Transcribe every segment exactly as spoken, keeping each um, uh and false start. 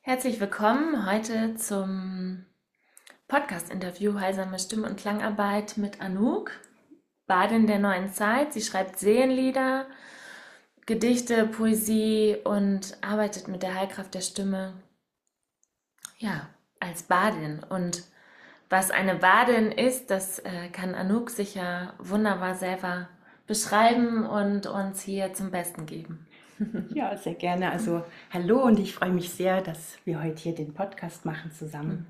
Herzlich willkommen heute zum Podcast-Interview Heilsame Stimme und Klangarbeit mit Anouk, Badin der neuen Zeit. Sie schreibt Seelenlieder, Gedichte, Poesie und arbeitet mit der Heilkraft der Stimme, ja, als Badin. Und was eine Badin ist, das äh, kann Anouk sicher wunderbar selber beschreiben und uns hier zum Besten geben. Ja, sehr gerne. Also hallo und ich freue mich sehr, dass wir heute hier den Podcast machen zusammen.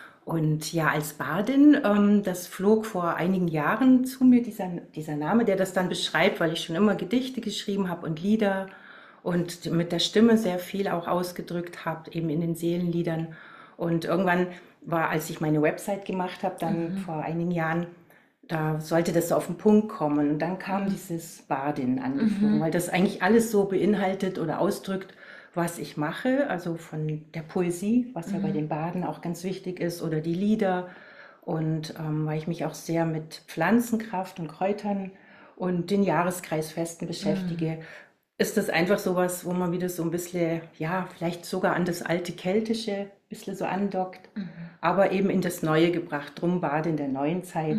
Und ja, als Bardin, ähm, das flog vor einigen Jahren zu mir, dieser, dieser Name, der das dann beschreibt, weil ich schon immer Gedichte geschrieben habe und Lieder und mit der Stimme sehr viel auch ausgedrückt habe, eben in den Seelenliedern. Und irgendwann war, als ich meine Website gemacht habe, dann vor einigen Jahren, da sollte das so auf den Punkt kommen. Und dann kam dieses Bardin angeflogen, weil das eigentlich alles so beinhaltet oder ausdrückt, was ich mache, also von der Poesie, was ja bei den Baden auch ganz wichtig ist, oder die Lieder. Und ähm, weil ich mich auch sehr mit Pflanzenkraft und Kräutern und den Jahreskreisfesten beschäftige, ist das einfach sowas, wo man wieder so ein bisschen, ja, vielleicht sogar an das alte Keltische ein bisschen so andockt, aber eben in das Neue gebracht. Drum Bade in der neuen Zeit,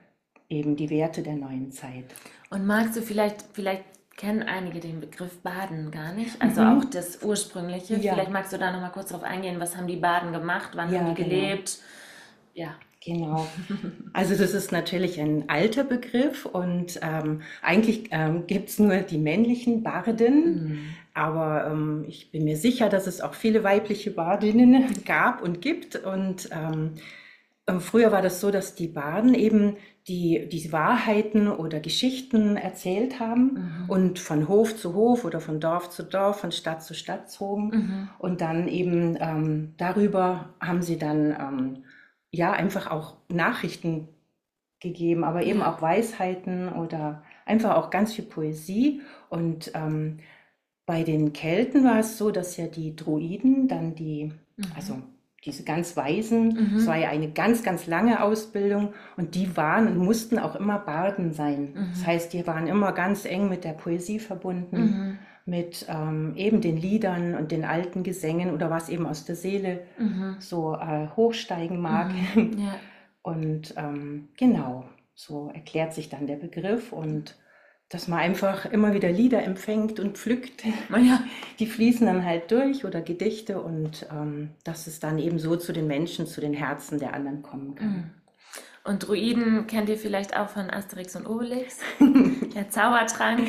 eben die Werte der neuen Zeit. Und magst du vielleicht, vielleicht kennen einige den Begriff Baden gar nicht, also auch das ursprüngliche. Ja. Vielleicht magst du da noch mal kurz drauf eingehen, was haben die Baden gemacht, wann Ja, haben die genau. gelebt? Ja. Genau. Also das ist natürlich ein alter Begriff und ähm, eigentlich ähm, gibt es nur die männlichen Barden, aber ähm, ich bin mir sicher, dass es auch viele weibliche Bardinnen gab und gibt. Und ähm, ähm, früher war das so, dass die Barden eben die, die Wahrheiten oder Geschichten erzählt haben und von Hof zu Hof oder von Dorf zu Dorf, von Stadt zu Stadt zogen. Und dann eben ähm, darüber haben sie dann ähm, ja einfach auch Nachrichten gegeben, aber eben auch Weisheiten oder einfach auch ganz viel Poesie. Und ähm, bei den Kelten war es so, dass ja die Druiden dann die, also diese ganz Weisen, es war ja eine ganz, ganz lange Ausbildung und die waren und mussten auch immer Barden sein. Das heißt, die waren immer ganz eng mit der Poesie verbunden, mit ähm, eben den Liedern und den alten Gesängen oder was eben aus der Seele so äh, hochsteigen mag. Ja. Und ähm, genau, so erklärt sich dann der Begriff und dass man einfach immer wieder Lieder empfängt und pflückt. Ja. Die fließen dann halt durch oder Gedichte und ähm, dass es dann eben so zu den Menschen, zu den Herzen der anderen kommen kann. Und Druiden kennt ihr vielleicht auch von Asterix und Obelix, der Zaubertrank,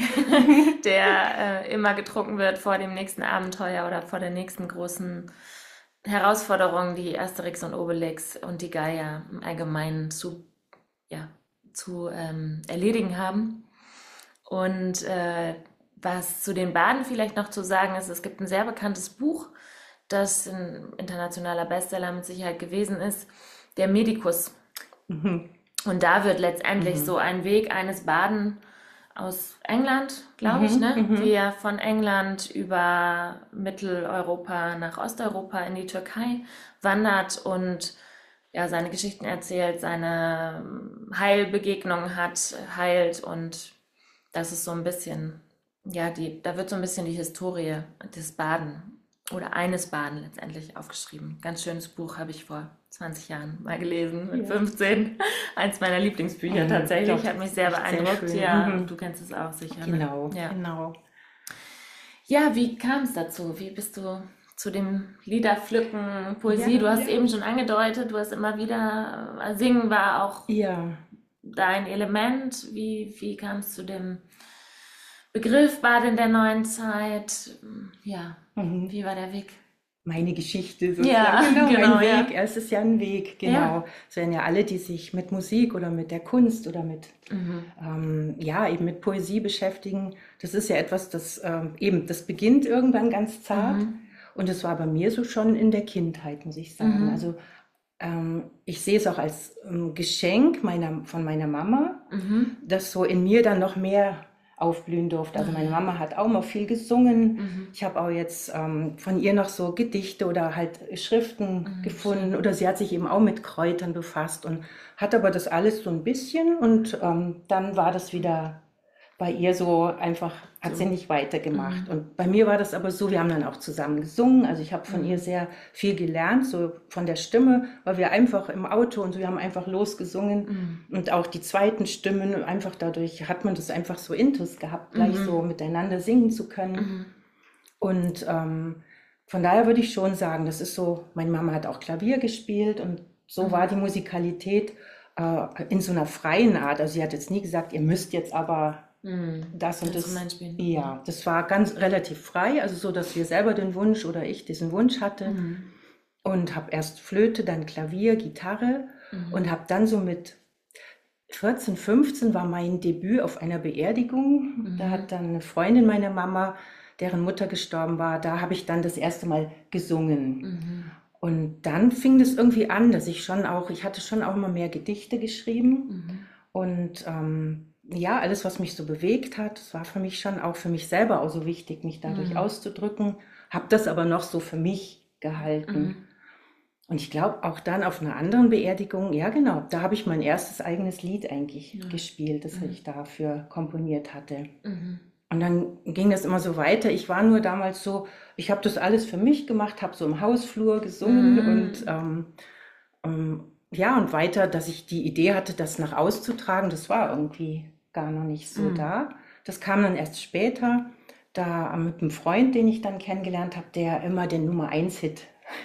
der äh, immer getrunken wird vor dem nächsten Abenteuer oder vor der nächsten großen Herausforderung, die Asterix und Obelix und die Geier im Allgemeinen zu, ja, zu ähm, erledigen haben. Und äh, was zu den Baden vielleicht noch zu sagen ist, es gibt ein sehr bekanntes Buch, das ein internationaler Bestseller mit Sicherheit gewesen ist, der Medikus. Und da wird letztendlich so ein Weg eines Baden aus England, glaube ich, ne? Wie er von England über Mitteleuropa nach Osteuropa in die Türkei wandert und ja, seine Geschichten erzählt, seine Heilbegegnungen hat, heilt und das ist so ein bisschen, ja, die, da wird so ein bisschen die Historie des Baden oder eines Baden letztendlich aufgeschrieben. Ganz schönes Buch, habe ich vor zwanzig Jahren mal gelesen, mit fünfzehn. Eins meiner Lieblingsbücher Mhm, tatsächlich, doch, hat mich sehr echt sehr beeindruckt. schön. Ja, Mhm. du kennst es auch sicher. Ne? Genau, Ja. genau. Ja, wie kam es dazu? Wie bist du zu dem Liederpflücken, Poesie? Ja, Du hast ja. eben schon angedeutet, du hast immer wieder, äh, Singen war auch Ja, dein Element. Wie, wie kam es zu dem Begriff Bad in der neuen Zeit? Ja, wie war der Weg? meine Geschichte Ja, sozusagen. Genau, genau, mein ja. Weg. Es ist ja ein Weg, genau. Ja. Es werden ja alle, die sich mit Musik oder mit der Kunst oder mit, ähm, ja, eben mit Poesie beschäftigen. Das ist ja etwas, das ähm, eben, das beginnt irgendwann ganz zart. Und es war bei mir so schon in der Kindheit, muss ich sagen. Also ähm, ich sehe es auch als ähm, Geschenk meiner, von meiner Mama, das so in mir dann noch mehr aufblühen durfte. Also meine Mama hat auch mal viel gesungen. Ich habe auch jetzt ähm, von ihr noch so Gedichte oder halt Schriften gefunden. Oder sie hat sich eben auch mit Kräutern befasst und hat aber das alles so ein bisschen und ähm, dann war das wieder bei ihr so einfach, hat So. sie nicht weitergemacht. Und bei mir war das aber so, wir haben dann auch zusammen gesungen. Also ich habe von ihr sehr viel gelernt, so von der Stimme, weil wir einfach im Auto und so, wir haben einfach losgesungen. Und auch die zweiten Stimmen, einfach dadurch hat man das einfach so intus gehabt, gleich so miteinander singen zu können. Und ähm, von daher würde ich schon sagen, das ist so, meine Mama hat auch Klavier gespielt und so war die Musikalität äh, in so einer freien Art. Also sie hat jetzt nie gesagt, ihr müsst jetzt aber das und das. Instrument spielen. Ja, das war ganz relativ frei, also so, dass wir selber den Wunsch oder ich diesen Wunsch hatte. Und habe erst Flöte, dann Klavier, Gitarre und habe dann so mit vierzehn, fünfzehn war mein Debüt auf einer Beerdigung. Da hat dann eine Freundin meiner Mama, deren Mutter gestorben war, da habe ich dann das erste Mal gesungen. Und dann fing das irgendwie an, dass ich schon auch, ich hatte schon auch immer mehr Gedichte geschrieben. Und ähm, ja, alles, was mich so bewegt hat, das war für mich schon auch für mich selber auch so wichtig, mich dadurch auszudrücken. Habe das aber noch so für mich gehalten. Und ich glaube auch dann auf einer anderen Beerdigung, ja genau, da habe ich mein erstes eigenes Lied eigentlich gespielt, das ich dafür komponiert hatte. Und dann ging das immer so weiter. Ich war nur damals so, ich habe das alles für mich gemacht, habe so im Hausflur gesungen und ähm, ähm, ja, und weiter, dass ich die Idee hatte, das nach auszutragen, das war irgendwie gar noch nicht so da. Das kam dann erst später, da mit einem Freund, den ich dann kennengelernt habe, der immer den Nummer eins Hit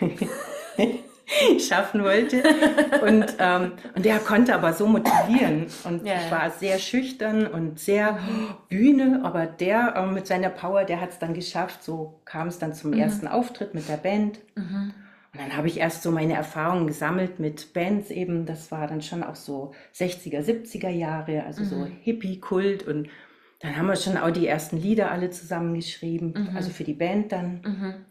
schaffen wollte. Und, ähm, und der konnte aber so motivieren. Und Ja, ich ja. war sehr schüchtern und sehr Bühne, aber der äh, mit seiner Power, der hat es dann geschafft. So kam es dann zum ersten Auftritt mit der Band. Und dann habe ich erst so meine Erfahrungen gesammelt mit Bands eben. Das war dann schon auch so sechziger, siebziger Jahre, also so Hippie-Kult. Und dann haben wir schon auch die ersten Lieder alle zusammengeschrieben, also für die Band dann.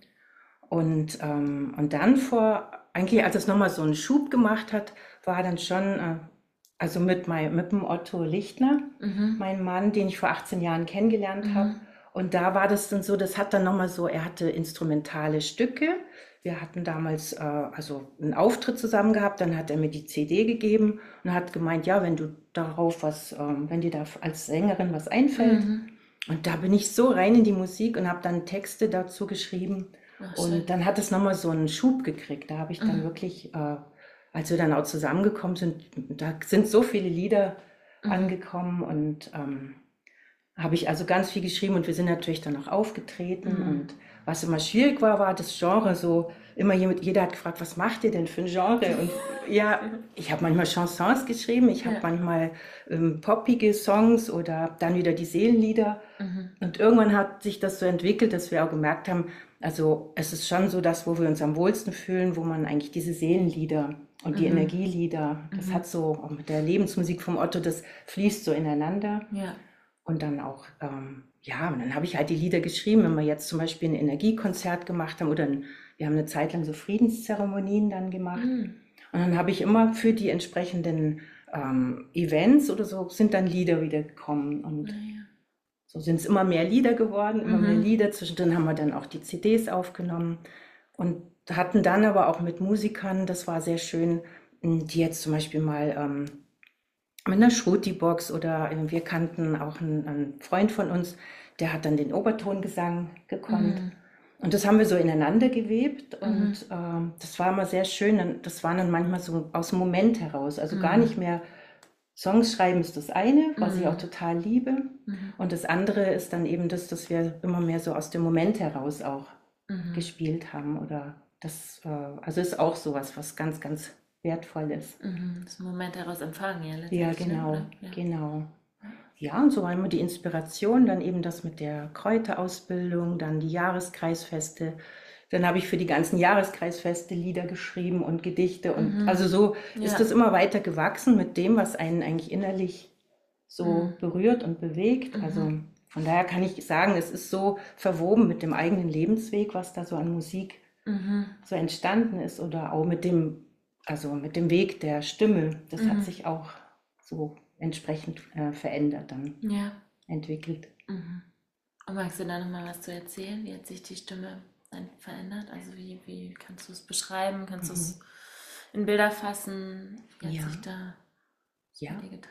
Und, ähm, und dann vor, eigentlich als es nochmal so einen Schub gemacht hat, war dann schon, äh, also mit, mein, mit dem Otto Lichtner, mein Mann, den ich vor achtzehn Jahren kennengelernt habe. Und da war das dann so, das hat dann nochmal so, er hatte instrumentale Stücke. Wir hatten damals äh, also einen Auftritt zusammen gehabt, dann hat er mir die C D gegeben und hat gemeint, ja, wenn du darauf was, ähm, wenn dir da als Sängerin was einfällt. Und da bin ich so rein in die Musik und habe dann Texte dazu geschrieben. Ach, Und schön. dann hat es nochmal so einen Schub gekriegt. Da habe ich dann wirklich, äh, als wir dann auch zusammengekommen sind, da sind so viele Lieder angekommen und ähm, habe ich also ganz viel geschrieben und wir sind natürlich dann auch aufgetreten. Und was immer schwierig war, war das Genre so, immer jemand, jeder hat gefragt, was macht ihr denn für ein Genre? Und ja, ich habe manchmal Chansons geschrieben, ich habe Ja. manchmal ähm, poppige Songs oder dann wieder die Seelenlieder. Und irgendwann hat sich das so entwickelt, dass wir auch gemerkt haben, also es ist schon so das, wo wir uns am wohlsten fühlen, wo man eigentlich diese Seelenlieder und die Energielieder, das hat so, auch mit der Lebensmusik vom Otto, das fließt so ineinander. Ja. Und dann auch, ähm, ja, und dann habe ich halt die Lieder geschrieben, wenn wir jetzt zum Beispiel ein Energiekonzert gemacht haben oder ein, wir haben eine Zeit lang so Friedenszeremonien dann gemacht. Und dann habe ich immer für die entsprechenden ähm, Events oder so, sind dann Lieder wieder gekommen. Und so sind es immer mehr Lieder geworden, immer mehr Lieder. Zwischendrin haben wir dann auch die C Ds aufgenommen und hatten dann aber auch mit Musikern, das war sehr schön, die jetzt zum Beispiel mal ähm, mit einer Shruti-Box oder äh, wir kannten auch einen, einen Freund von uns, der hat dann den Obertongesang gekonnt. Und das haben wir so ineinander gewebt und ähm, das war immer sehr schön. Und das war dann manchmal so aus dem Moment heraus, also gar nicht mehr Songs schreiben ist das eine, was ich auch total liebe. Und das andere ist dann eben das, dass wir immer mehr so aus dem Moment heraus auch gespielt haben. Oder das, äh, also ist auch sowas, was ganz, ganz wertvoll ist. Mhm. Das Moment daraus empfangen, ja, Ja, letztendlich, ne? genau, Oder? Ja. genau. Ja, und so war immer die Inspiration, dann eben das mit der Kräuterausbildung, dann die Jahreskreisfeste. Dann habe ich für die ganzen Jahreskreisfeste Lieder geschrieben und Gedichte. Und also so ist Ja. das immer weiter gewachsen mit dem, was einen eigentlich innerlich so berührt und bewegt. Also von daher kann ich sagen, es ist so verwoben mit dem eigenen Lebensweg, was da so an Musik so entstanden ist oder auch mit dem, also mit dem Weg der Stimme. Das hat sich auch so entsprechend äh, verändert, dann Ja. entwickelt. Und magst du da nochmal was zu erzählen? Wie hat sich die Stimme dann verändert? Also wie, wie kannst du es beschreiben? Kannst du es in Bilder fassen? Wie hat Ja. sich da Ja. bei dir getan?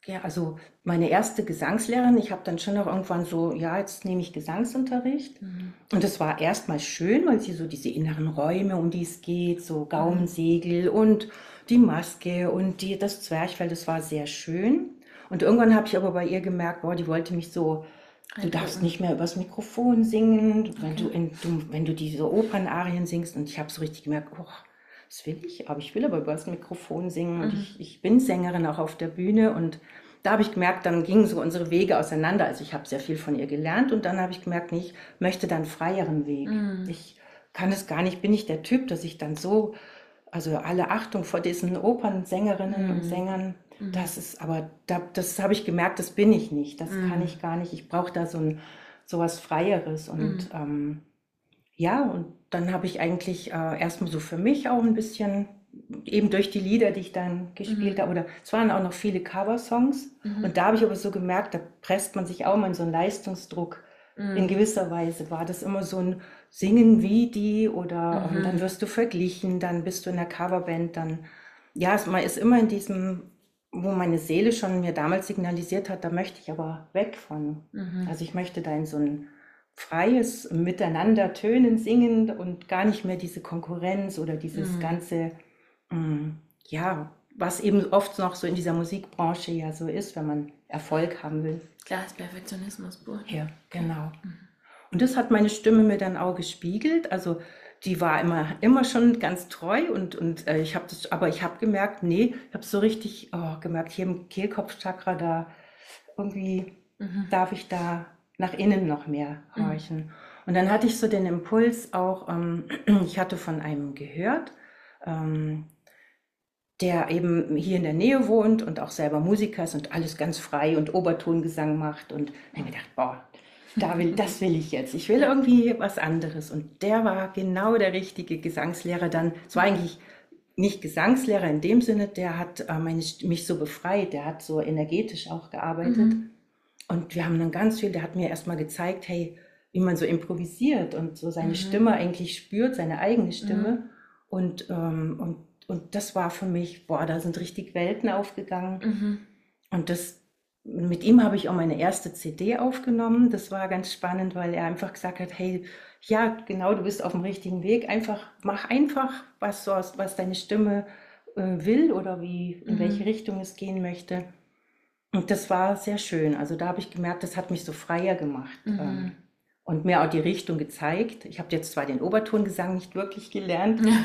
ja, also meine erste Gesangslehrerin, ich habe dann schon noch irgendwann so, ja, jetzt nehme ich Gesangsunterricht. Mhm. Und das war erstmal schön, weil sie so diese inneren Räume, um die es geht, so Mhm. Gaumensegel und die Maske und die, das Zwerchfell, das war sehr schön. Und irgendwann habe ich aber bei ihr gemerkt, boah, die wollte mich so, du darfst Eindrücken. nicht mehr übers Mikrofon singen, wenn du, Okay. in, du, wenn du diese Opernarien singst. Und ich habe so richtig gemerkt, oh, das will ich, aber ich will aber übers Mikrofon singen und Mhm. ich, ich bin Sängerin auch auf der Bühne. Und da habe ich gemerkt, dann gingen so unsere Wege auseinander. Also ich habe sehr viel von ihr gelernt und dann habe ich gemerkt, nee, ich möchte dann einen freieren Weg. Mhm. Ich kann es gar nicht, bin nicht der Typ, dass ich dann so, also alle Achtung vor diesen Opernsängerinnen und Mhm. Sängern, Mhm. das ist, aber da, das habe ich gemerkt, das bin ich nicht, das kann Mhm. ich gar nicht. Ich brauche da so ein sowas Freieres und Mhm. ähm, ja, und dann habe ich eigentlich äh, erstmal so für mich auch ein bisschen, eben durch die Lieder, die ich dann gespielt Mhm. habe, oder es waren auch noch viele Coversongs. Mhm. Und da habe ich aber so gemerkt, da presst man sich auch mal in so einen Leistungsdruck. In Mhm. gewisser Weise war das immer so ein Singen wie die oder ähm, dann Mhm. wirst du verglichen, dann bist du in der Coverband, dann, ja, es, man ist immer in diesem, wo meine Seele schon mir damals signalisiert hat, da möchte ich aber weg von. Mhm. Also ich möchte da in so ein freies Miteinander tönen, singen und gar nicht mehr diese Konkurrenz oder dieses Mhm. ganze, mm, ja, was eben oft noch so in dieser Musikbranche ja so ist, wenn man Erfolg haben will. Klar, ist Perfektionismus pur. Ja, Okay. genau. Und das hat meine Stimme mir dann auch gespiegelt. Also die war immer, immer schon ganz treu und, und äh, ich habe das, aber ich habe gemerkt, nee, ich habe so richtig oh, gemerkt, hier im Kehlkopfchakra, da irgendwie Mhm. darf ich da nach innen noch mehr Mhm. horchen. Und dann hatte ich so den Impuls auch, ähm, ich hatte von einem gehört, ähm, der eben hier in der Nähe wohnt und auch selber Musiker ist und alles ganz frei und Obertongesang macht. Und dann habe ich mir gedacht, boah, da will, das will ich jetzt. Ich will Ja. irgendwie was anderes. Und der war genau der richtige Gesangslehrer dann. Es war eigentlich nicht Gesangslehrer in dem Sinne, der hat äh, meine, St- mich so befreit, der hat so energetisch auch gearbeitet. Mhm. Und wir haben dann ganz viel, der hat mir erstmal gezeigt, hey, wie man so improvisiert und so seine Mhm. Stimme eigentlich spürt, seine eigene Mhm. Stimme. Und, ähm, und, und das war für mich, boah, da sind richtig Welten aufgegangen. Mhm. Und das, mit ihm habe ich auch meine erste C D aufgenommen. Das war ganz spannend, weil er einfach gesagt hat, hey, ja, genau, du bist auf dem richtigen Weg. Einfach, mach einfach, was, so, was deine Stimme äh, will oder wie, in welche Mhm. Richtung es gehen möchte. Und das war sehr schön. Also da habe ich gemerkt, das hat mich so freier gemacht Mhm. ähm, und mir auch die Richtung gezeigt. Ich habe jetzt zwar den Obertongesang nicht wirklich gelernt, Ja.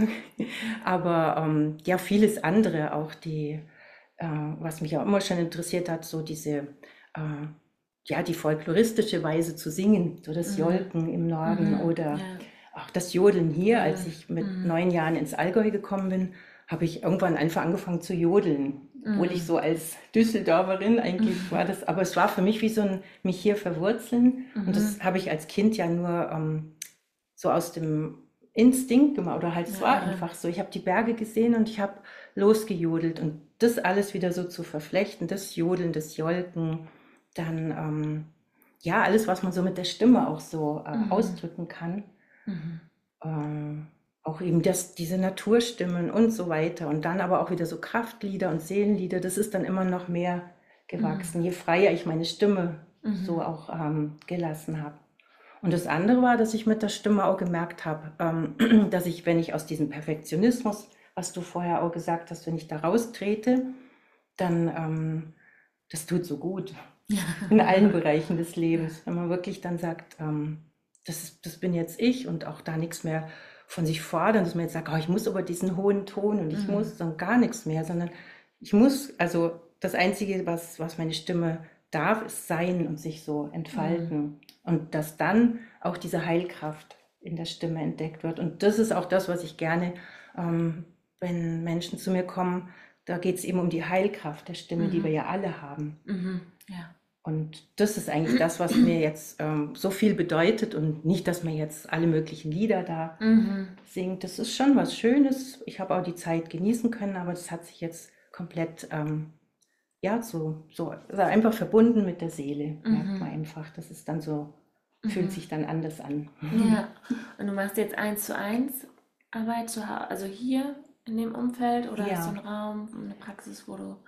aber ähm, ja, vieles andere auch, die, äh, was mich auch immer schon interessiert hat, so diese, äh, ja, die folkloristische Weise zu singen, so das Mhm. Jolken im Norden Mhm. oder Ja. auch das Jodeln hier. Als Jodeln. ich mit Mhm. neun Jahren ins Allgäu gekommen bin, habe ich irgendwann einfach angefangen zu jodeln. Obwohl ich Mhm. so als Düsseldorferin eigentlich war das, aber es war für mich wie so ein mich hier verwurzeln. Und das Mhm. habe ich als Kind ja nur ähm, so aus dem Instinkt gemacht oder halt, es Ja, war irre. einfach so. Ich habe die Berge gesehen und ich habe losgejodelt und das alles wieder so zu verflechten, das Jodeln, das Jolken, dann ähm, ja, alles, was man so mit der Stimme auch so äh, Mhm. ausdrücken kann. Mhm. Ähm, auch eben das, diese Naturstimmen und so weiter. Und dann aber auch wieder so Kraftlieder und Seelenlieder, das ist dann immer noch mehr gewachsen, je freier ich meine Stimme so Mhm. auch ähm, gelassen habe. Und das andere war, dass ich mit der Stimme auch gemerkt habe, ähm, dass ich, wenn ich aus diesem Perfektionismus, was du vorher auch gesagt hast, wenn ich da raustrete, dann, ähm, das tut so gut in allen Bereichen des Lebens, wenn man wirklich dann sagt, ähm, das, ist, das bin jetzt ich und auch da nichts mehr von sich fordern, dass man jetzt sagt, oh, ich muss aber diesen hohen Ton und ich Mhm. muss dann gar nichts mehr, sondern ich muss, also das Einzige, was, was meine Stimme darf, ist sein und sich so Mhm. entfalten. Und dass dann auch diese Heilkraft in der Stimme entdeckt wird. Und das ist auch das, was ich gerne, ähm, wenn Menschen zu mir kommen, da geht es eben um die Heilkraft der Stimme, die wir Mhm. ja alle haben. Mhm. Ja. Und das ist eigentlich das, was mir jetzt ähm, so viel bedeutet und nicht, dass man jetzt alle möglichen Lieder da Mhm. singt. Das ist schon was Schönes. Ich habe auch die Zeit genießen können, aber das hat sich jetzt komplett, ähm, ja, so, so also einfach verbunden mit der Seele, merkt man Mhm. einfach. Das ist dann so, fühlt Mhm. sich dann anders an. Ja. Und du machst jetzt eins zu eins Arbeit zu Hause, also hier in dem Umfeld oder hast du Ja, einen Raum, eine Praxis, wo du,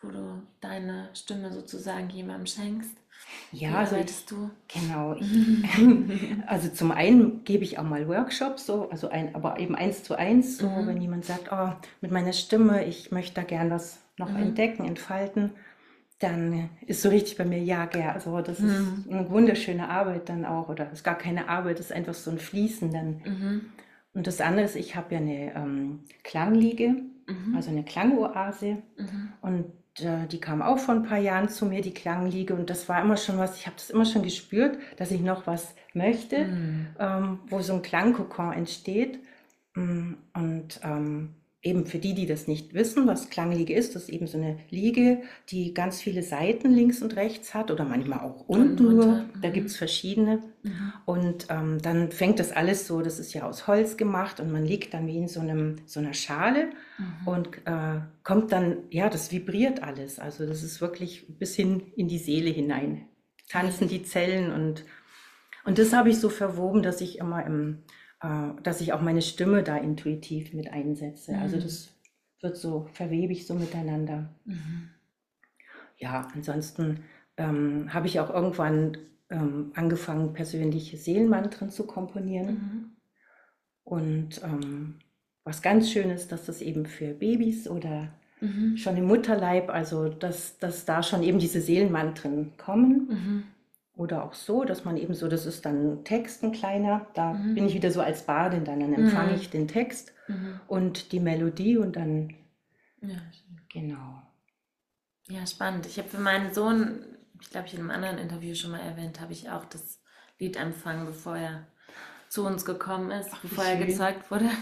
wo du deine Stimme sozusagen jemandem schenkst? Wie Ja, also ich, arbeitest du? genau. Ich, also zum einen gebe ich auch mal Workshops, so, also ein, aber eben eins zu eins, so, wenn Mhm. jemand sagt, oh, mit meiner Stimme, ich möchte da gern was noch Mhm. entdecken, entfalten, dann ist so richtig bei mir, ja, gern. Also das ist Mhm. eine wunderschöne Arbeit dann auch, oder ist gar keine Arbeit, ist einfach so ein Fließen dann. Mhm. Und das andere ist, ich habe ja eine ähm, Klangliege, Mhm. also eine Klangoase. Mhm. Und äh, die kam auch vor ein paar Jahren zu mir, die Klangliege. Und das war immer schon was, ich habe das immer schon gespürt, dass ich noch was möchte, Mhm. ähm, wo so ein Klangkokon entsteht. Mm, Und ähm, eben für die, die das nicht wissen, was Klangliege ist, das ist eben so eine Liege, die ganz viele Seiten links und rechts hat oder manchmal auch Unten unten nur. drunter. Da gibt es Mhm. verschiedene. Mhm. Und ähm, dann fängt das alles so, das ist ja aus Holz gemacht und man liegt dann wie in so, einem, so einer Schale Mhm. und äh, kommt dann, ja, das vibriert alles. Also das ist wirklich bis hin in die Seele hinein. Tanzen Herrlich. die Zellen und, und das habe ich so verwoben, dass ich immer im, äh, dass ich auch meine Stimme da intuitiv mit einsetze. Also Mhm. das wird so, verwebe ich so miteinander. Mhm. Ja, ansonsten ähm, habe ich auch irgendwann ähm, angefangen, persönliche Seelenmantren zu komponieren. Mhm. Und ähm, was ganz schön ist, dass das eben für Babys oder Mhm. schon im Mutterleib, also dass, dass da schon eben diese Seelenmantren kommen. Mhm. Oder auch so, dass man eben so, das ist dann ein Text, ein kleiner, da bin Mhm. ich wieder so als Bardin, dann, dann empfange Mhm. ich den Text Mhm. und die Melodie und dann, Ja. genau. Ja, spannend. Ich habe für meinen Sohn, ich glaube, ich in einem anderen Interview schon mal erwähnt, habe ich auch das Lied empfangen, bevor er zu uns gekommen ist, Ach, wie bevor er schön. gezeugt wurde.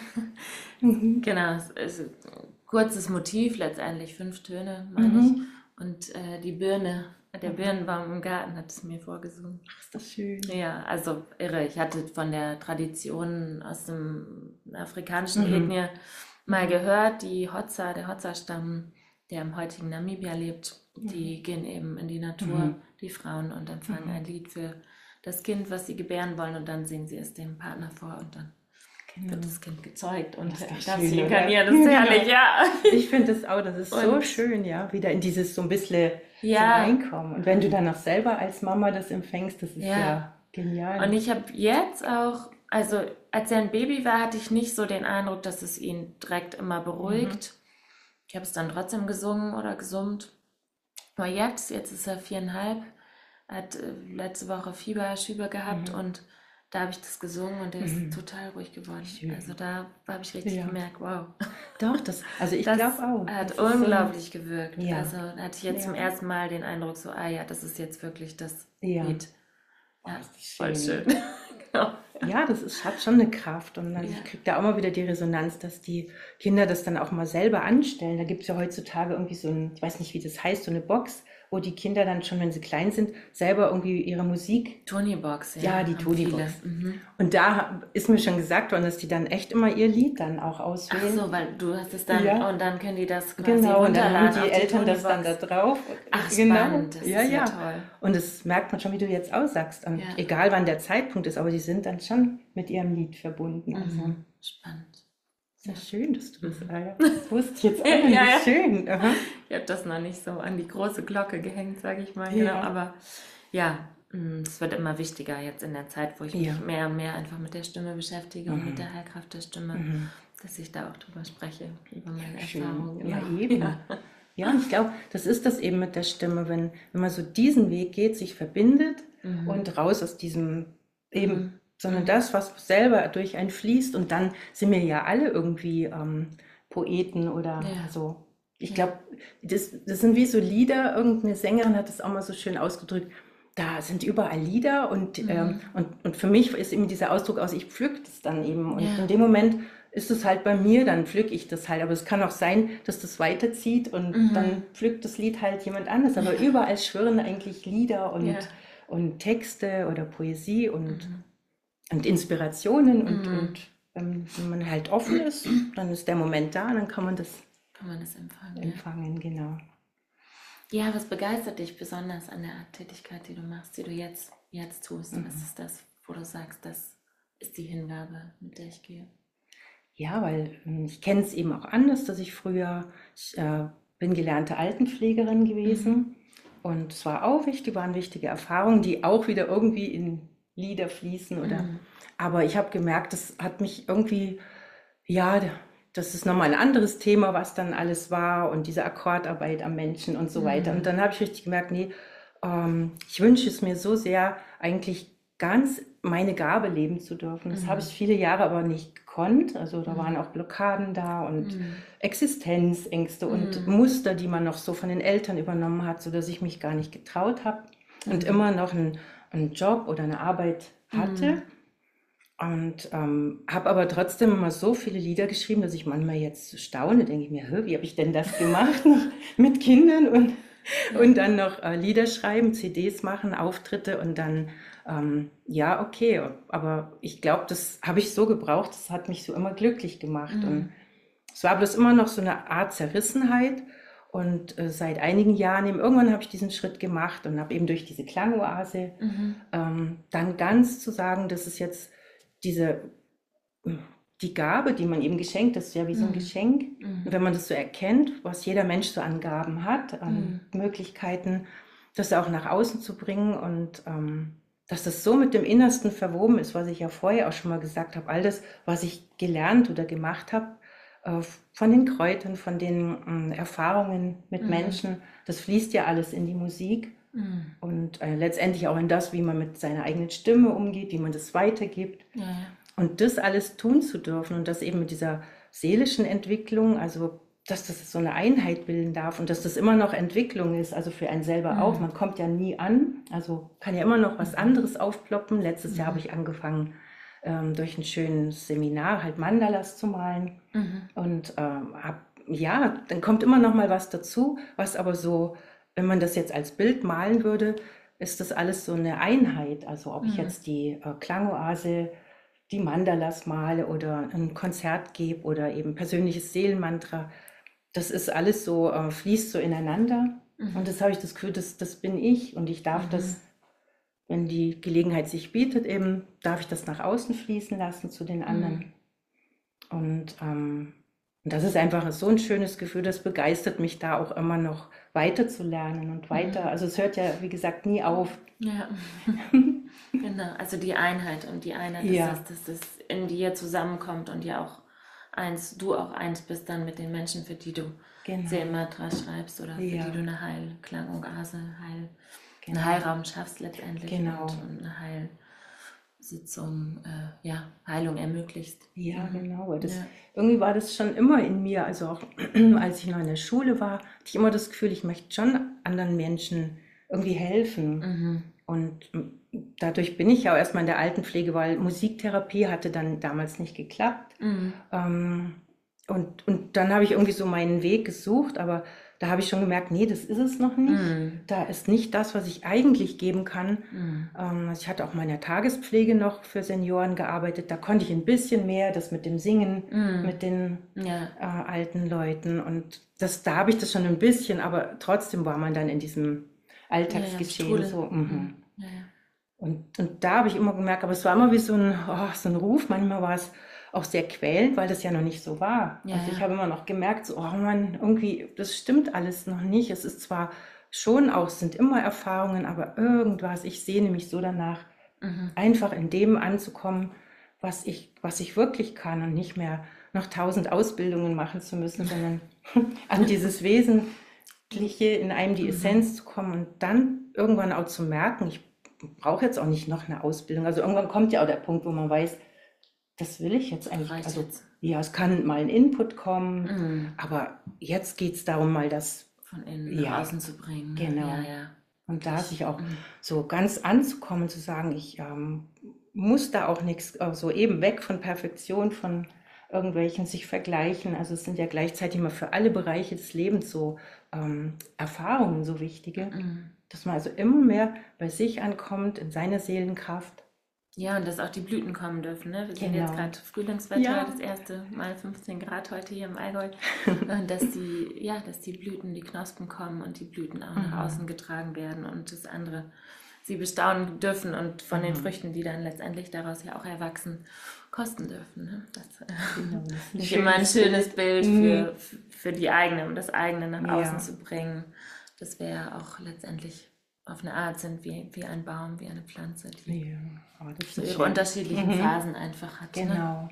Mhm. Genau, es ist ein kurzes Motiv, letztendlich fünf Töne, meine ich. Mhm. Und äh, die Birne, der Mhm. Birnenbaum im Garten hat es mir vorgesungen. Ach, ist das schön. Ja, also irre. Ich hatte von der Tradition aus dem afrikanischen Mhm. Ethnie mal gehört, die Hotza, der Hotza-Stamm, der im heutigen Namibia lebt, die gehen eben in die Natur, Mhm. die Frauen, und empfangen ein Lied für das Kind, was sie gebären wollen, und dann singen sie es dem Partner vor und dann wird Genau. das Kind gezeugt und Das ist doch das schön, sie oder? inkarnieren. Das ist herrlich, Genau. ja. Ich finde das auch, das ist so Und schön, ja, wieder in dieses so ein bisschen so ja, reinkommen. Und wenn du dann auch selber als Mama das empfängst, das ist ja. ja genial. Und ich habe jetzt auch, also als er ein Baby war, hatte ich nicht so den Eindruck, dass es ihn direkt immer beruhigt. Ich habe es dann trotzdem gesungen oder gesummt. Aber jetzt, jetzt ist er viereinhalb, hat äh, letzte Woche Fieberschübe gehabt und da habe ich das gesungen und er ist total ruhig geworden. Schön. Also da habe ich richtig Ja. gemerkt, wow. Doch, das, also ich Das glaube auch. hat Das ist so ein, unglaublich gewirkt. ja, Also da hatte ich jetzt zum ja, ersten Mal den Eindruck, so, ah ja, das ist jetzt wirklich das ja. Lied. Oh, Ja, ist das voll schön. schön. Genau. Ja, das ist, hat schon eine Kraft. Und also Ja. ich kriege da auch mal wieder die Resonanz, dass die Kinder das dann auch mal selber anstellen. Da gibt es ja heutzutage irgendwie so ein, ich weiß nicht, wie das heißt, so eine Box, wo die Kinder dann schon, wenn sie klein sind, selber irgendwie ihre Musik. Tonybox, ja, Ja, die haben viele. Tonybox. Mhm. Und da ist mir schon gesagt worden, dass die dann echt immer ihr Lied dann auch Ach auswählen. so, weil du hast es dann, Ja. und dann können die das quasi Genau, und dann haben runterladen die auf die Eltern das dann da Tonybox. drauf. Ach, Genau. spannend, das Ja, ist ja ja. toll. Und das merkt man schon, wie du jetzt aussagst. Und Ja. egal wann der Zeitpunkt ist, aber die sind dann schon mit ihrem Lied verbunden. Also Mhm. Spannend. ist ja schön, dass du das, ah ja, das wusste ich jetzt auch noch Ja, nicht. ja. Schön. Aha. Ich habe das noch nicht so an die große Glocke gehängt, sage ich mal. Genau. Ja. Aber ja, mm, es wird immer wichtiger jetzt in der Zeit, wo ich Ja. mich mehr und mehr einfach mit der Stimme beschäftige und mit der Heilkraft der Stimme, dass ich da auch drüber spreche, über meine Schön. Erfahrungen. Ja, eben. Ja. Ja, und ich glaube, das ist das eben mit der Stimme, wenn, wenn man so diesen Weg geht, sich verbindet und raus aus diesem eben, sondern das, was selber durch einen fließt, und dann sind wir ja alle irgendwie ähm, Poeten oder Ja. so. Ich Ja. glaube, das, das sind wie so Lieder, irgendeine Sängerin hat das auch mal so schön ausgedrückt, da sind überall Lieder und, ähm, und, und für mich ist eben dieser Ausdruck aus, ich pflück das dann eben und Ja. in dem Moment ist es halt bei mir, dann pflück ich das halt, aber es kann auch sein, dass das weiterzieht und dann pflückt das Lied halt jemand anderes, aber überall schwirren eigentlich Lieder und, Ja. und Texte oder Poesie und, und Inspirationen und, und ähm, wenn man halt offen ist, dann ist der Moment da, dann kann man das Kann man das empfangen. Ja. empfangen, genau. Ja, was begeistert dich besonders an der Art Tätigkeit, die du machst, die du jetzt, jetzt tust? Was ist das, wo du sagst, das ist die Hingabe, mit der ich gehe? Ja, weil ähm, ich kenne es eben auch anders, dass ich früher äh, bin gelernte Altenpflegerin gewesen. Mhm. Und es war auch wichtig, waren wichtige Erfahrungen, die auch wieder irgendwie in Lieder fließen. Oder, mhm. Aber ich habe gemerkt, das hat mich irgendwie, ja, das ist nochmal ein anderes Thema, was dann alles war und diese Akkordarbeit am Menschen und so mhm. weiter. Und dann habe ich richtig gemerkt, nee, ähm, ich wünsche es mir so sehr, eigentlich ganz meine Gabe leben zu dürfen. Das mhm. habe ich viele Jahre aber nicht gekonnt. Also da mhm. waren auch Blockaden da und mhm. Existenzängste mhm. und Muster, die man noch so von den Eltern übernommen hat, sodass ich mich gar nicht getraut habe mhm. und immer noch einen, einen Job oder eine Arbeit hatte. Mhm. Und ähm, habe aber trotzdem immer so viele Lieder geschrieben, dass ich manchmal jetzt staune, denke ich mir, wie habe ich denn das gemacht mit Kindern und, ja. und dann noch äh, Lieder schreiben, C Ds machen, Auftritte und dann Ähm, ja, okay, aber ich glaube, das habe ich so gebraucht, das hat mich so immer glücklich gemacht. Mhm. Und es war bloß immer noch so eine Art Zerrissenheit. Und äh, seit einigen Jahren, eben, irgendwann habe ich diesen Schritt gemacht und habe eben durch diese Klangoase mhm. ähm, dann ganz zu sagen, dass es jetzt diese, die Gabe, die man eben geschenkt, das ist ja wie so ein mhm. Geschenk. Mhm. Und wenn man das so erkennt, was jeder Mensch so an Gaben hat, an mhm. Möglichkeiten, das auch nach außen zu bringen und ähm, dass das so mit dem Innersten verwoben ist, was ich ja vorher auch schon mal gesagt habe, all das, was ich gelernt oder gemacht habe, äh, von den Kräutern, von den äh, Erfahrungen mit mhm. Menschen, das fließt ja alles in die Musik mhm. und äh, letztendlich auch in das, wie man mit seiner eigenen Stimme umgeht, wie man das weitergibt. Ja. Und das alles tun zu dürfen und das eben mit dieser seelischen Entwicklung, also dass das so eine Einheit bilden darf und dass das immer noch Entwicklung ist, also für einen selber mhm. auch. Man kommt ja nie an, also kann ja immer noch was anderes aufploppen. Letztes mhm. Jahr habe ich angefangen, ähm, durch ein schönes Seminar halt Mandalas zu malen. Mhm. Und ähm, hab, ja, dann kommt immer noch mal was dazu, was aber so, wenn man das jetzt als Bild malen würde, ist das alles so eine Einheit. Also ob mhm. ich jetzt die äh, Klangoase, die Mandalas male oder ein Konzert gebe oder eben persönliches Seelenmantra, das ist alles so, äh, fließt so ineinander. Mhm. Und das habe ich das Gefühl, das, das bin ich. Und ich darf mhm. das, wenn die Gelegenheit sich bietet, eben, darf ich das nach außen fließen lassen zu den anderen. Mhm. Und, ähm, und das ist einfach so ein schönes Gefühl, das begeistert mich da auch immer noch weiter zu lernen und weiter. Mhm. Also es hört ja, wie gesagt, nie auf. Ja, genau. Also die Einheit und die Einheit ja. ist, dass das in dir zusammenkommt und ja auch eins, du auch eins bist dann mit den Menschen, für die du genau. Seelenmantra schreibst oder für ja. die du eine Heilklangoase, Heil, genau. einen Heilraum schaffst letztendlich genau. und, und eine Heilsitzung, äh, ja, Heilung ermöglicht. Ja, mhm. genau. Das, ja. Irgendwie war das schon immer in mir, also auch als ich noch in der Schule war, hatte ich immer das Gefühl, ich möchte schon anderen Menschen irgendwie helfen. Mhm. Und dadurch bin ich ja auch erstmal in der Altenpflege, weil Musiktherapie hatte dann damals nicht geklappt. Mhm. Ähm, und, und dann habe ich irgendwie so meinen Weg gesucht, aber da habe ich schon gemerkt, nee, das ist es noch nicht. Mhm. Da ist nicht das, was ich eigentlich geben kann. Mhm. Ähm, ich hatte auch mal in der Tagespflege noch für Senioren gearbeitet. Da konnte ich ein bisschen mehr, das mit dem Singen, mhm. mit den ja. äh, alten Leuten. Und das, da habe ich das schon ein bisschen, aber trotzdem war man dann in diesem Alltagsgeschehen. Ja, ja, so, mhm. ja, ja. Und, und da habe ich immer gemerkt, aber es war immer wie so ein, oh, so ein Ruf. Manchmal war es auch sehr quälend, weil das ja noch nicht so war. Ja, also ich ja. habe immer noch gemerkt, so, oh Mann, irgendwie, das stimmt alles noch nicht. Es ist zwar schon auch, es sind immer Erfahrungen, aber irgendwas, ich sehne mich so danach, mhm. einfach in dem anzukommen, was ich, was ich wirklich kann und nicht mehr noch tausend Ausbildungen machen zu müssen, sondern an dieses Wesentliche in einem die mhm. Essenz zu kommen und dann irgendwann auch zu merken, ich brauche jetzt auch nicht noch eine Ausbildung. Also irgendwann kommt ja auch der Punkt, wo man weiß, das will ich jetzt eigentlich. Also, ja, es kann mal ein Input kommen, mm. aber jetzt geht es darum, mal das von innen nach ja, außen zu bringen. Genau. Ja, ja. Und da sich auch mm. so ganz anzukommen, zu sagen, ich ähm, muss da auch nichts, äh, so eben weg von Perfektion, von irgendwelchen sich vergleichen. Also es sind ja gleichzeitig immer für alle Bereiche des Lebens so ähm, Erfahrungen so wichtige, mm. dass man also immer mehr bei sich ankommt, in seiner Seelenkraft. Ja, und dass auch die Blüten kommen dürfen. Ne? Wir genau. sehen jetzt gerade Frühlingswetter, ja. das erste Mal fünfzehn Grad heute hier im Allgäu. Und dass die, ja, dass die Blüten, die Knospen kommen und die Blüten auch mhm. nach außen getragen werden und das andere sie bestaunen dürfen und von den Mhm. Früchten, die dann letztendlich daraus ja auch erwachsen, kosten dürfen. Ne? Das äh, Genau, das ist ein nicht immer ein schönes Bild Mhm. für, für die eigene, um das eigene nach Ja. außen zu bringen. Dass wir ja auch letztendlich auf eine Art sind wie, wie ein Baum, wie eine Pflanze, die Ja, oh, das so ist ihre schön. unterschiedlichen Mhm. Phasen einfach hat. Ne? Genau.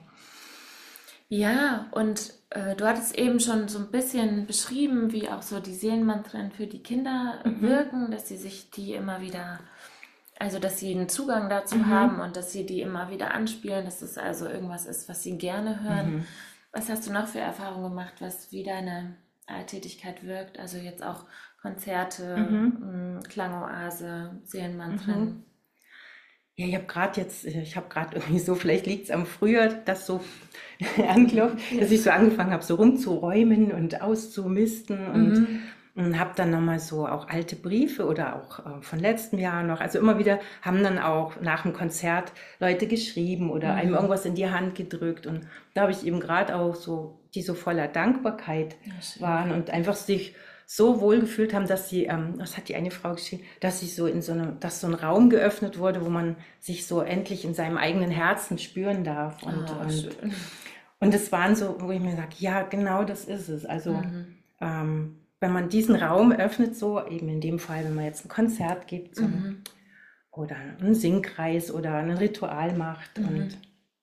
Ja, und äh, du hattest eben schon so ein bisschen beschrieben, wie auch so die Seelenmantren für die Kinder Mhm. wirken, dass sie sich die immer wieder, also dass sie einen Zugang dazu Mhm. haben und dass sie die immer wieder anspielen, dass es also irgendwas ist, was sie gerne hören. Mhm. Was hast du noch für Erfahrungen gemacht, was wie deine äh, Tätigkeit wirkt? Also jetzt auch Konzerte, Mhm. mh, Klangoase, Seelenmantren. Mhm. Ja, ich habe gerade jetzt, ich habe gerade irgendwie so, vielleicht liegt es am Frühjahr, das so anklopft, dass ich so angefangen habe, so rumzuräumen und auszumisten und, Mhm. und habe dann nochmal so auch alte Briefe oder auch äh, von letztem Jahr noch, also immer wieder haben dann auch nach dem Konzert Leute geschrieben oder einem Mhm. irgendwas in die Hand gedrückt und da habe ich eben gerade auch so, die so voller Dankbarkeit Ja, schön. waren und einfach sich so wohl gefühlt haben, dass sie, ähm, was hat die eine Frau geschrieben, dass sie so in so einem, dass so ein Raum geöffnet wurde, wo man sich so endlich in seinem eigenen Herzen spüren darf. Und, Ah, und, schön. und es waren so, wo ich mir sage, ja, genau das ist es. Also Mhm. ähm, wenn man diesen Raum öffnet, so eben in dem Fall, wenn man jetzt ein Konzert gibt so, Mhm. oder einen Singkreis oder ein Ritual macht Mhm. und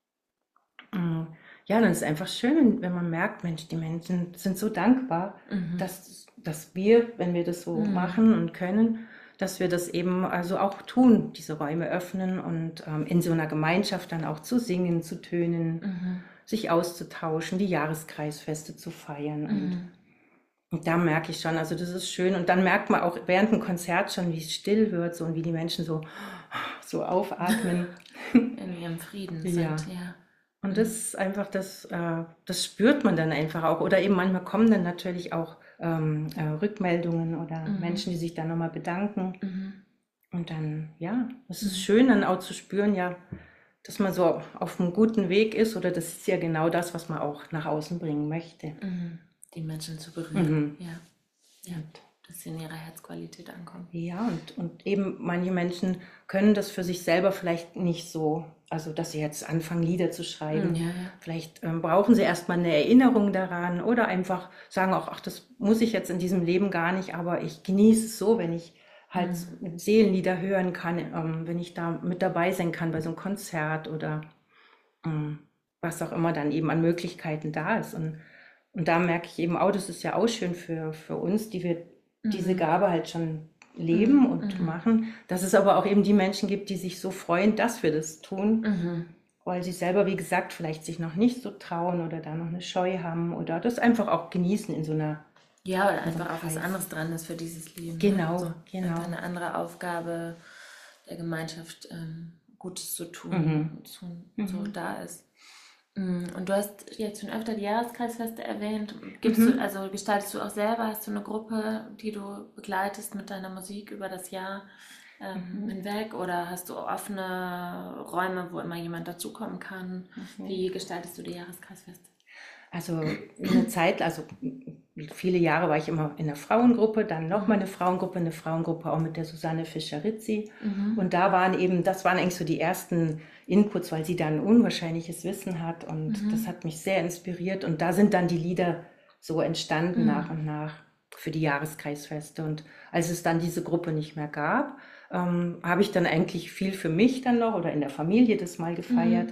Mm, ja, dann ist es einfach schön, wenn man merkt, Mensch, die Menschen sind so dankbar, Mhm. dass, dass wir, wenn wir das so Mhm. machen und können, dass wir das eben also auch tun, diese Räume öffnen und ähm, in so einer Gemeinschaft dann auch zu singen, zu tönen, Mhm. sich auszutauschen, die Jahreskreisfeste zu feiern. Und, Mhm. und da merke ich schon, also das ist schön. Und dann merkt man auch während dem Konzert schon, wie es still wird so, und wie die Menschen so, so aufatmen. In ihrem Frieden sind, Ja. ja. Und Mhm. das ist einfach, das, äh, das spürt man dann einfach auch. Oder eben manchmal kommen dann natürlich auch ähm, äh, Rückmeldungen oder Mhm. Menschen, die sich dann nochmal bedanken. Mhm. Und dann, ja, es ist Mhm. schön dann auch zu spüren, ja, dass man so auf einem guten Weg ist oder das ist ja genau das, was man auch nach außen bringen möchte. Mhm. Die Menschen zu berühren, Mhm. ja. Ja, dass sie in ihrer Herzqualität ankommen. Ja, und, und eben manche Menschen können das für sich selber vielleicht nicht so, also dass sie jetzt anfangen, Lieder zu schreiben. Mhm, ja, ja. Vielleicht ähm, brauchen sie erstmal eine Erinnerung daran oder einfach sagen auch, ach, das muss ich jetzt in diesem Leben gar nicht, aber ich genieße es so, wenn ich halt Mhm. Seelenlieder hören kann, ähm, wenn ich da mit dabei sein kann bei so einem Konzert oder ähm, was auch immer dann eben an Möglichkeiten da ist. Und, und da merke ich eben auch, das ist ja auch schön für, für uns, die wir diese Mhm. Gabe halt schon leben Mhm. und Mhm. machen, dass es aber auch eben die Menschen gibt, die sich so freuen, dass wir das tun, Mhm. weil sie selber, wie gesagt, vielleicht sich noch nicht so trauen oder da noch eine Scheu haben oder das einfach auch genießen in so einer, Ja, oder in so einem einfach auch was Kreis. anderes dran ist für dieses Leben. Ne? Genau, Also genau. einfach eine andere Aufgabe der Gemeinschaft, ähm, Gutes zu tun, Mhm. zu, Mhm. so da ist. Mm, Und du hast jetzt schon öfter die Jahreskreisfeste erwähnt. Gibst Mhm. du, also gestaltest du auch selber, hast du eine Gruppe, die du begleitest mit deiner Musik über das Jahr ähm, hinweg? Oder hast du offene Räume, wo immer jemand dazukommen kann? Wie gestaltest du die Jahreskreisfeste? Also eine Zeit, also viele Jahre war ich immer in einer Frauengruppe, dann nochmal eine Frauengruppe, eine Frauengruppe auch mit der Susanne Fischer-Rizzi. Mhm. Und da waren eben, das waren eigentlich so die ersten Inputs, weil sie da ein unwahrscheinliches Wissen hat und Mhm. das hat mich sehr inspiriert. Und da sind dann die Lieder so entstanden Mhm. nach und nach für die Jahreskreisfeste. Und als es dann diese Gruppe nicht mehr gab, ähm, habe ich dann eigentlich viel für mich dann noch oder in der Familie das mal gefeiert.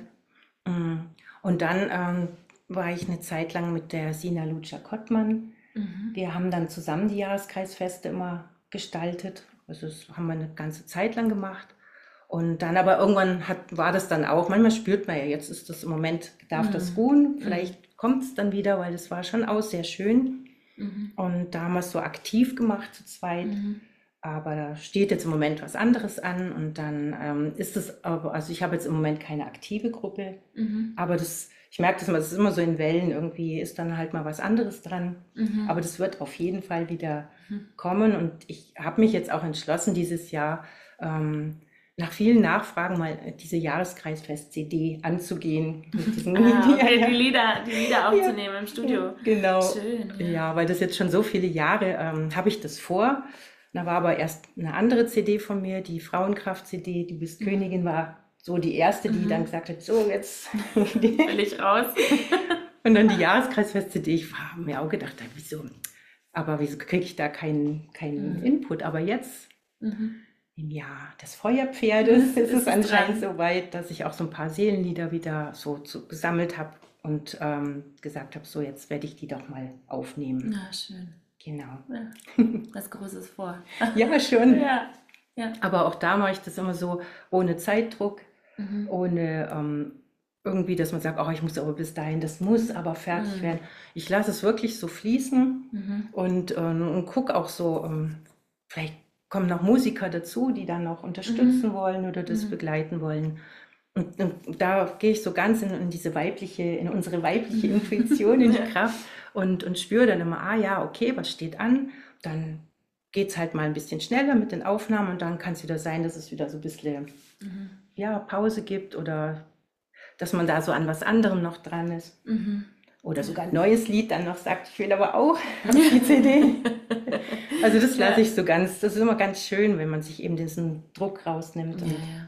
Mm. Und dann ähm, war ich eine Zeit lang mit der Sina Lucia-Kottmann. Mhm. Wir haben dann zusammen die Jahreskreisfeste immer gestaltet. Also das haben wir eine ganze Zeit lang gemacht. Und dann aber irgendwann hat, war das dann auch, manchmal spürt man ja, jetzt ist das im Moment, darf das Mhm. ruhen, vielleicht kommt es dann wieder, weil das war schon auch sehr schön. Mhm. Und da haben wir es so aktiv gemacht zu zweit. Mhm. Aber da steht jetzt im Moment was anderes an und dann ähm, ist es, aber, also ich habe jetzt im Moment keine aktive Gruppe, Mhm. aber das, ich merke das immer, das ist immer so in Wellen, irgendwie ist dann halt mal was anderes dran. Mhm. Aber das wird auf jeden Fall wieder kommen und ich habe mich jetzt auch entschlossen, dieses Jahr ähm, nach vielen Nachfragen mal diese Jahreskreisfest-C D anzugehen. Mit diesen, Ah, okay, ja, die ja. Lieder, die Lieder aufzunehmen im Studio. Genau. Schön, ja. Ja, weil das jetzt schon so viele Jahre ähm, habe ich das vor. Da war aber erst eine andere C D von mir, die Frauenkraft-C D, die bist Königin, war so die erste, die Mhm. dann gesagt hat, so jetzt. Will ich raus. Und dann die Jahreskreisfest-C D, ich habe mir auch gedacht, wieso, aber wieso kriege ich da keinen keinen Mhm. Input? Aber jetzt, Mhm. im Jahr des Feuerpferdes, ist Ist es es anscheinend dran. so weit, dass ich auch so ein paar Seelenlieder wieder so zu, gesammelt habe und ähm, gesagt habe, so jetzt werde ich die doch mal aufnehmen. Na, schön. Genau. Ja. Was Großes vor. Ja, schon. Ja. Ja. Aber auch da mache ich das immer so ohne Zeitdruck, Mhm. ohne ähm, irgendwie, dass man sagt, oh, ich muss aber bis dahin, das muss aber fertig Mhm. werden. Ich lasse es wirklich so fließen Mhm. und, ähm, und gucke auch so, ähm, vielleicht kommen noch Musiker dazu, die dann noch unterstützen Mhm. wollen oder das Mhm. begleiten wollen. Und, und da gehe ich so ganz in, in diese weibliche, in unsere weibliche Intuition, in die Ja. Kraft und, und spüre dann immer, ah ja, okay, was steht an? Dann geht es halt mal ein bisschen schneller mit den Aufnahmen und dann kann es wieder sein, dass es wieder so ein bisschen Mhm. ja, Pause gibt oder dass man da so an was anderem noch dran ist. Mhm. Oder sogar ein neues Lied dann noch sagt, ich will aber auch auf die C D. Also das lasse Ja. ich so ganz, das ist immer ganz schön, wenn man sich eben diesen Druck rausnimmt. Ja, Und ja.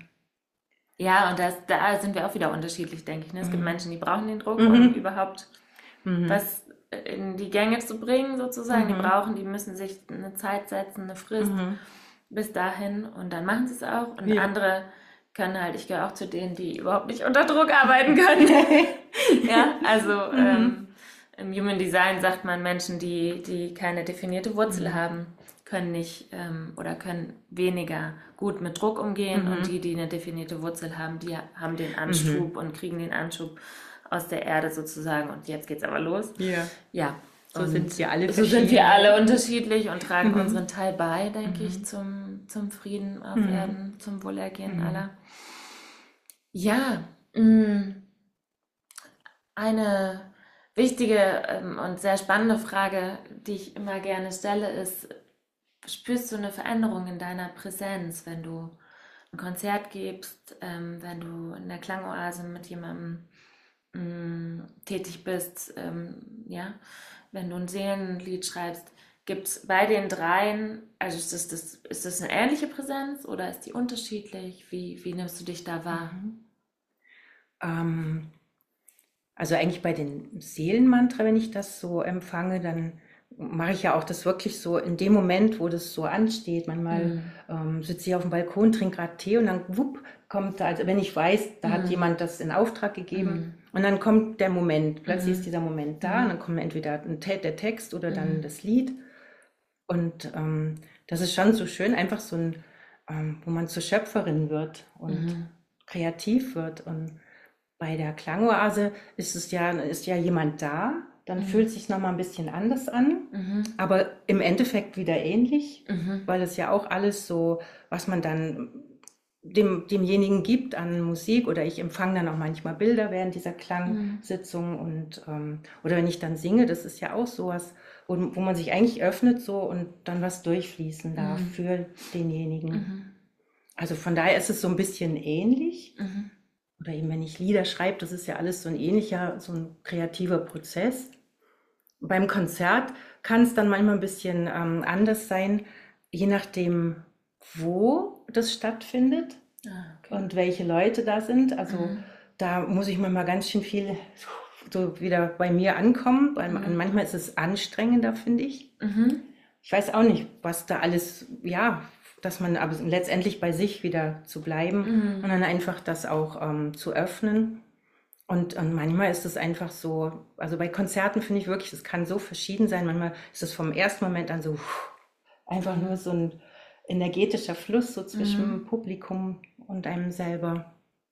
Ja, und das, da sind wir auch wieder unterschiedlich, denke ich. Ne? Es gibt Mhm. Menschen, die brauchen den Druck, Mhm. um überhaupt Mhm. was in die Gänge zu bringen, sozusagen. Die Mhm. brauchen, die müssen sich eine Zeit setzen, eine Frist Mhm. bis dahin und dann machen sie es auch. Und Ja. andere können halt, ich gehöre auch zu denen, die überhaupt nicht unter Druck arbeiten können. Ja, also ähm, im Human Design sagt man, Menschen, die, die keine definierte Wurzel Mhm. haben, können nicht ähm, oder können weniger gut mit Druck umgehen Mhm. und die, die eine definierte Wurzel haben, die haben den Anschub und kriegen den Anschub aus der Erde sozusagen und jetzt geht's aber los. Ja. Ja. So und sind wir alle so sind verschieden. wir alle unterschiedlich und tragen Mhm. unseren Teil bei, denke ich, zum, zum Frieden auf Mhm. Erden, zum Wohlergehen Mhm. aller. Ja, mh, eine wichtige ähm, und sehr spannende Frage, die ich immer gerne stelle, ist, spürst du eine Veränderung in deiner Präsenz, wenn du ein Konzert gibst, ähm, wenn du in der Klangoase mit jemandem mh, tätig bist, ähm, ja, wenn du ein Seelenlied schreibst, gibt es bei den dreien, also ist das, das, ist das eine ähnliche Präsenz oder ist die unterschiedlich? Wie, wie nimmst du dich da wahr? Ähm, also eigentlich bei den Seelenmantra, wenn ich das so empfange, dann mache ich ja auch das wirklich so in dem Moment, wo das so ansteht. Manchmal Mhm. ähm, sitze ich auf dem Balkon, trinke gerade Tee und dann wupp, kommt da, also wenn ich weiß, da hat jemand das in Auftrag gegeben und dann kommt der Moment, plötzlich ist dieser Moment da und dann kommt entweder ein Te- der Text oder dann das Lied und ähm, das ist schon so schön, einfach so ein, ähm, wo man zur Schöpferin wird und kreativ wird und bei der Klangoase ist es ja, ist ja jemand da, dann fühlt es sich nochmal ein bisschen anders an, aber im Endeffekt wieder ähnlich, weil es ja auch alles so, was man dann dem, demjenigen gibt an Musik oder ich empfange dann auch manchmal Bilder während dieser Klangsitzung und ähm, oder wenn ich dann singe, das ist ja auch sowas, wo, wo man sich eigentlich öffnet so und dann was durchfließen darf für denjenigen. Also von daher ist es so ein bisschen ähnlich. Oder eben wenn ich Lieder schreibe, das ist ja alles so ein ähnlicher, so ein kreativer Prozess. Beim Konzert kann es dann manchmal ein bisschen ähm, anders sein, je nachdem, wo das stattfindet Ah, okay. und welche Leute da sind. Also da muss ich manchmal ganz schön viel so wieder bei mir ankommen, weil man, manchmal ist es anstrengender, finde ich. Ich weiß auch nicht, was da alles, ja, dass man aber letztendlich bei sich wieder zu bleiben und dann einfach das auch ähm, zu öffnen. Und, und manchmal ist es einfach so, also bei Konzerten finde ich wirklich, es kann so verschieden sein. Manchmal ist es vom ersten Moment an so einfach nur so ein energetischer Fluss so zwischen Publikum und einem selber.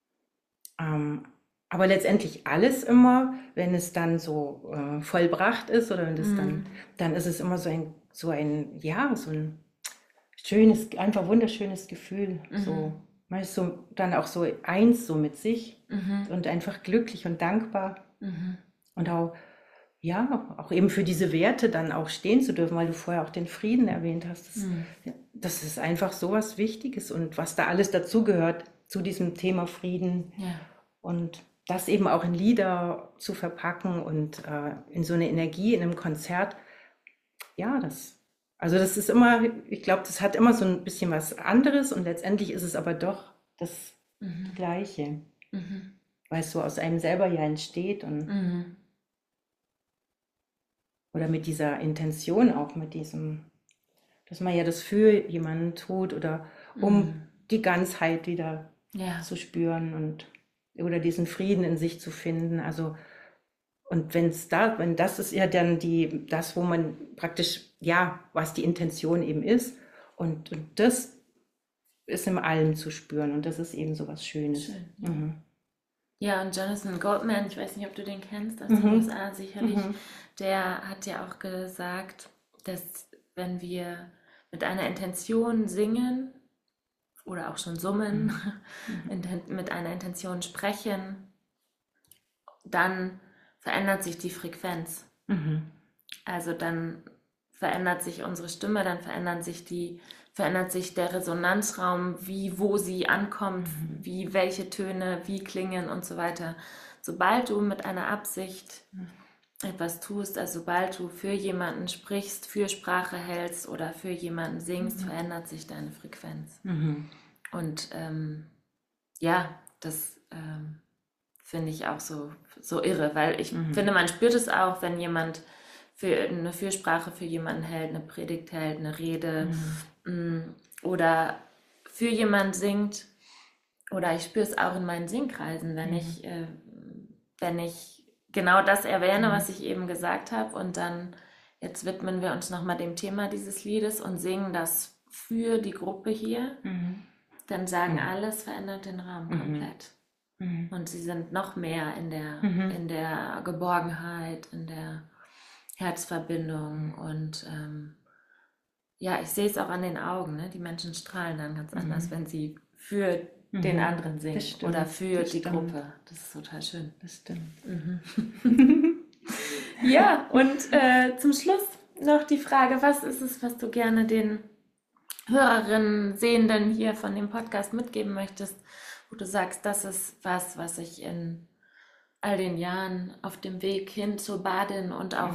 Ähm, aber letztendlich alles immer, wenn es dann so äh, vollbracht ist oder wenn das dann, dann ist es immer so ein, so ein, ja, so ein schönes, einfach wunderschönes Gefühl. So, man ist so dann auch so eins so mit sich und einfach glücklich und dankbar und auch, ja, auch eben für diese Werte dann auch stehen zu dürfen, weil du vorher auch den Frieden erwähnt hast. Das, das ist einfach so was Wichtiges und was da alles dazugehört zu diesem Thema Frieden Ja. und das eben auch in Lieder zu verpacken und äh, in so eine Energie in einem Konzert, ja, das Also das ist immer, ich glaube, das hat immer so ein bisschen was anderes und letztendlich ist es aber doch das Mhm. Gleiche, Mhm. weil es so aus einem selber ja entsteht und Mhm. oder mit dieser Intention auch, mit diesem, dass man ja das für jemanden tut oder um Mhm. die Ganzheit wieder Ja. zu spüren und oder diesen Frieden in sich zu finden. Also und wenn es da, wenn das ist ja dann die, das, wo man praktisch, ja, was die Intention eben ist und, und das ist in allem zu spüren und das ist eben so was Schönes. Schön. Ja. Mhm. Ja, und Jonathan Goldman, ich weiß nicht, ob du den kennst, aus den Mhm. U S A sicherlich, Mhm. der hat ja auch gesagt, dass wenn wir mit einer Intention singen oder auch schon summen, Mhm. inten- mit einer Intention sprechen, dann verändert sich die Frequenz. Mhm. Also dann verändert sich unsere Stimme, dann verändern sich die, verändert sich der Resonanzraum, wie, wo sie ankommt, wie, welche Töne, wie klingen und so weiter. Sobald du mit einer Absicht etwas tust, also sobald du für jemanden sprichst, für Sprache hältst oder für jemanden singst, verändert sich deine Frequenz. Mhm. Und ähm, ja, das ähm, finde ich auch so, so irre, weil ich Mhm. finde, man spürt es auch, wenn jemand für eine Fürsprache für jemanden hält, eine Predigt hält, eine Rede Mhm. oder für jemanden singt. Oder ich spüre es auch in meinen Singkreisen, wenn Mhm. ich, äh, wenn ich genau das erwähne, Mhm. was ich eben gesagt habe. Und dann, jetzt widmen wir uns nochmal dem Thema dieses Liedes und singen das für die Gruppe hier. Mhm. Dann sagen Mhm. alle, es verändert den Raum Mhm. komplett. Mhm. Und sie sind noch mehr in der, Mhm. in der Geborgenheit, in der Herzverbindung. Und ähm, ja, ich sehe es auch an den Augen. Ne? Die Menschen strahlen dann ganz anders, wenn sie für den Mhm. anderen singen Das stimmt. oder für Das die stimmt. Gruppe. Das ist total schön. Das stimmt. Ja, und äh, zum Schluss noch die Frage, was ist es, was du gerne den Hörerinnen, Sehenden hier von dem Podcast mitgeben möchtest, wo du sagst, das ist was, was ich in all den Jahren auf dem Weg hin zur Badin und auch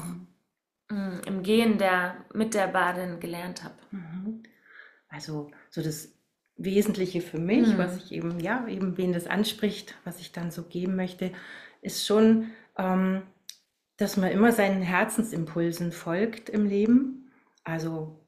mh, im Gehen der, mit der Badin gelernt habe. Mhm. Also so das Wesentliche für mich, Mhm. was ich eben, ja, eben wen das anspricht, was ich dann so geben möchte, ist schon, ähm, dass man immer seinen Herzensimpulsen folgt im Leben. Also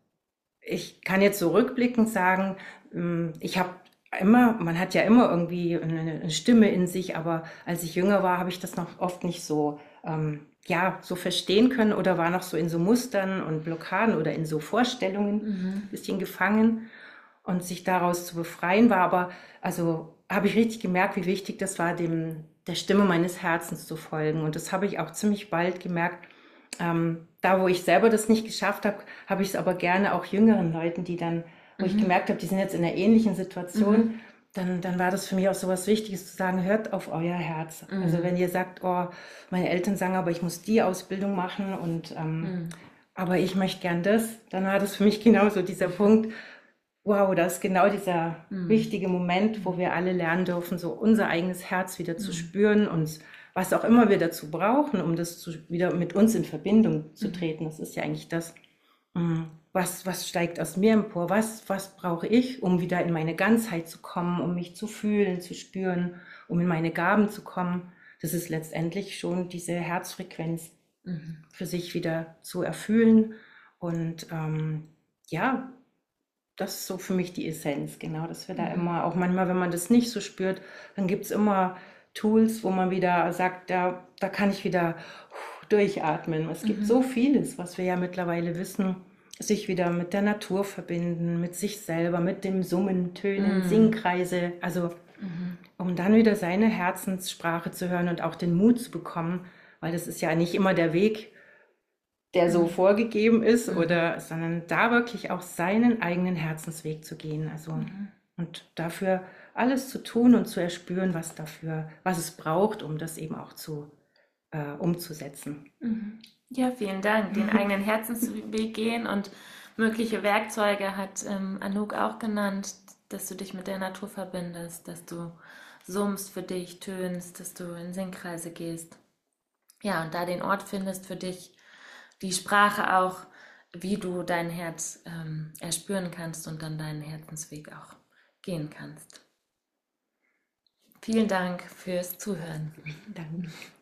ich kann jetzt so rückblickend sagen, ähm, ich habe immer, man hat ja immer irgendwie eine, eine Stimme in sich, aber als ich jünger war, habe ich das noch oft nicht so, ähm, ja, so verstehen können oder war noch so in so Mustern und Blockaden oder in so Vorstellungen ein bisschen gefangen und sich daraus zu befreien war. Aber also habe ich richtig gemerkt, wie wichtig das war, dem der Stimme meines Herzens zu folgen. Und das habe ich auch ziemlich bald gemerkt. Ähm, da, wo ich selber das nicht geschafft habe, habe ich es aber gerne auch jüngeren Leuten, die dann, wo ich gemerkt habe, die sind jetzt in einer ähnlichen Situation, dann, dann war das für mich auch so was Wichtiges zu sagen, hört auf euer Herz. Also wenn ihr sagt, oh, meine Eltern sagen, aber ich muss die Ausbildung machen und ähm, aber ich möchte gern das, dann war das für mich genauso dieser Punkt, wow, das ist genau dieser wichtige Moment, wo wir alle lernen dürfen, so unser eigenes Herz wieder zu spüren und was auch immer wir dazu brauchen, um das zu, wieder mit uns in Verbindung zu treten. Das ist ja eigentlich das, mm, was, was steigt aus mir empor, was, was brauche ich, um wieder in meine Ganzheit zu kommen, um mich zu fühlen, zu spüren, um in meine Gaben zu kommen. Das ist letztendlich schon diese Herzfrequenz für sich wieder zu erfüllen und ähm, ja, das ist so für mich die Essenz, genau, dass wir da immer, auch manchmal, wenn man das nicht so spürt, dann gibt es immer Tools, wo man wieder sagt, da, da kann ich wieder durchatmen. Es gibt so vieles, was wir ja mittlerweile wissen, sich wieder mit der Natur verbinden, mit sich selber, mit dem Summen, Tönen, Singkreise, also um dann wieder seine Herzenssprache zu hören und auch den Mut zu bekommen, weil das ist ja nicht immer der Weg, der so vorgegeben ist, oder, sondern da wirklich auch seinen eigenen Herzensweg zu gehen. Also und dafür alles zu tun und zu erspüren, was dafür, was es braucht, um das eben auch zu äh, umzusetzen. Ja, vielen Dank. Den eigenen Herzensweg gehen und mögliche Werkzeuge hat ähm, Anouk auch genannt, dass du dich mit der Natur verbindest, dass du summst für dich, tönst, dass du in Singkreise gehst. Ja, und da den Ort findest für dich, die Sprache auch wie du dein Herz ähm, erspüren kannst und dann deinen Herzensweg auch gehen kannst. Vielen Dank fürs Zuhören. Danke.